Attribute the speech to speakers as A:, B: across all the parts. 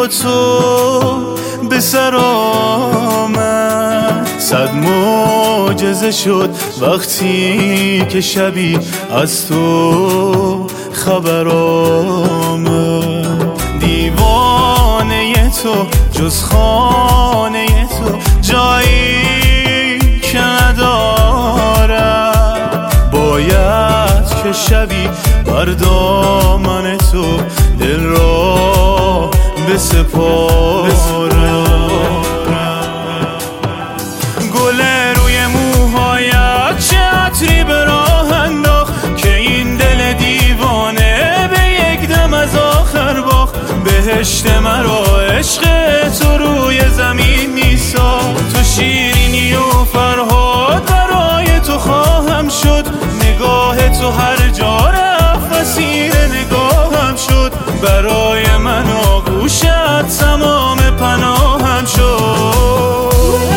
A: با تو به سر آمد، 100 معجزه شد وقتی که شبی از تو خبر آمد. دیوانه تو جز خانه تو جایی که ندارد، باید که شبی بر دامن تو دل را بسپارم. گل روی موهایت چه عطری به راه انداخت که این دل دیوانه به یک دم از آخر باخت. بهشت مرا عشق تو روی زمین میساخت، تو شیرینی و فرهاد برای تو خواهم شد. نگاه تو هر جا رفت اسیر نگاهم شد، برای من آغوشت تمام پناهم شد.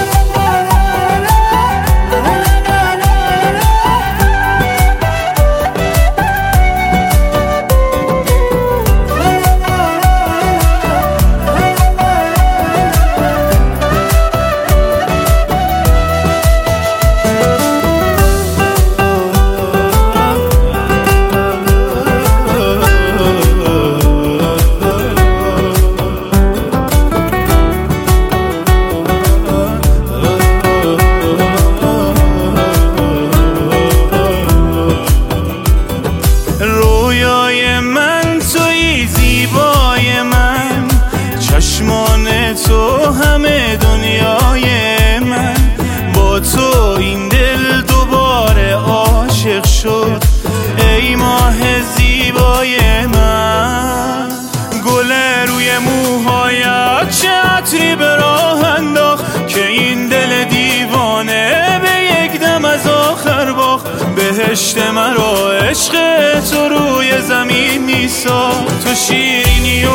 A: رویای من توی زیبای من، چشمان تو همه دنیای من. با تو این دل دوباره عاشق شد ای ماه زیبای من. گل روی موهایت چه عطری به راه انداخت که این دل دیوانه به یک دم از آخر باخت. بهشت مرا عشق تو روی زمین میساخت، تو شیرینی و